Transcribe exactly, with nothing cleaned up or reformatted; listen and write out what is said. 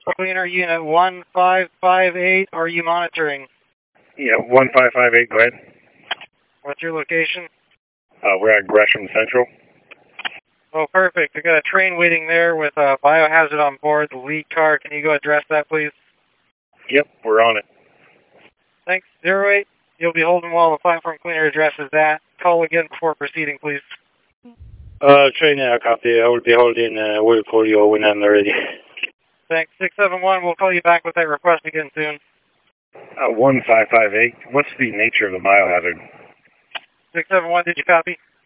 Cleaner unit one five five eight, are you monitoring? Yeah, one five five eight, go ahead. What's your location? Uh, we're at Gresham Central. Oh, perfect. We got a train waiting there with a biohazard on board, the lead car. Can you go address that, please? Yep, we're on it. Thanks. Zero eight, you'll be holding while the platform cleaner addresses that. Call again before proceeding, please. Uh, train out, copy. I will be holding, uh, we'll call you when I'm ready. Thanks. six seven one, we'll call you back with that request again soon. Uh, one five five eight, what's the nature of the biohazard? six seven one, did you copy?